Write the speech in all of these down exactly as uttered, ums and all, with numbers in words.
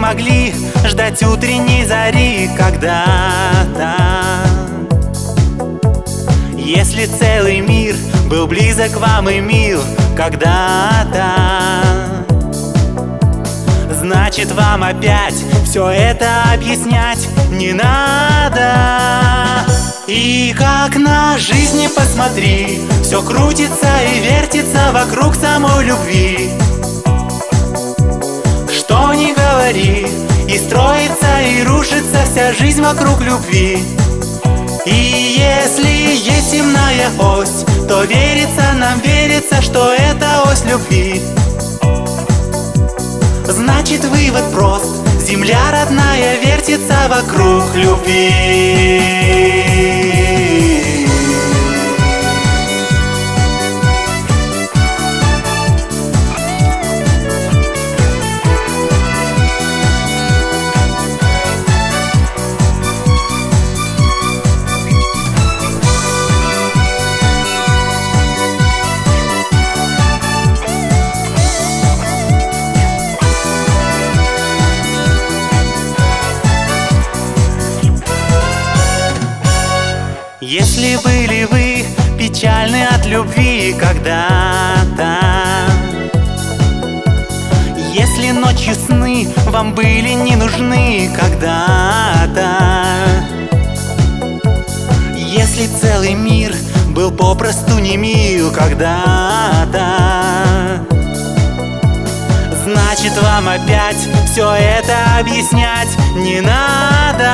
могли ждать утренней зари когда-то. Если целый мир был близок вам и мил когда-то, значит, вам опять все это объяснять не надо. И как на жизни посмотри, все крутится и вертится вокруг самой любви. Что ни говори, и строится, и рушится вся жизнь вокруг любви. И если есть земная ось, то верится нам, верится, что это ось любви. Значит, вывод прост: земля родная вертится вокруг любви. Если были вы печальны от любви когда-то, если ночью сны вам были не нужны когда-то, если целый мир был попросту не мил когда-то, значит, вам опять все это объяснять не надо.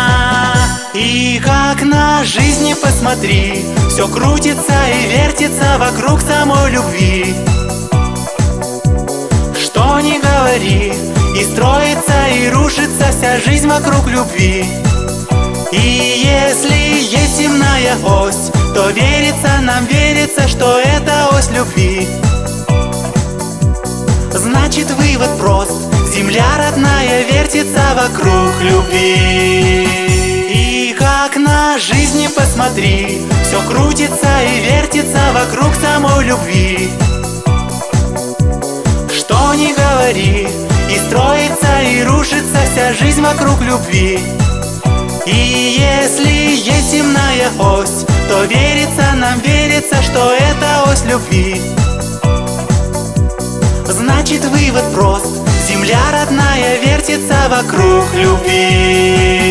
И как на жизни посмотри, все крутится и вертится вокруг самой любви. Что ни говори, и строится, и рушится вся жизнь вокруг любви. И если есть земная ось, то верится нам, верится, что это ось любви. Значит, вывод прост: земля родная вертится вокруг любви. И как на жизни посмотри, все крутится и вертится вокруг самой любви. Что ни говори, и строится, и рушится вся жизнь вокруг любви. И если есть земная ось, то верится нам, верится, что это ось любви. Значит, вывод прост: земля родная вертится вокруг любви.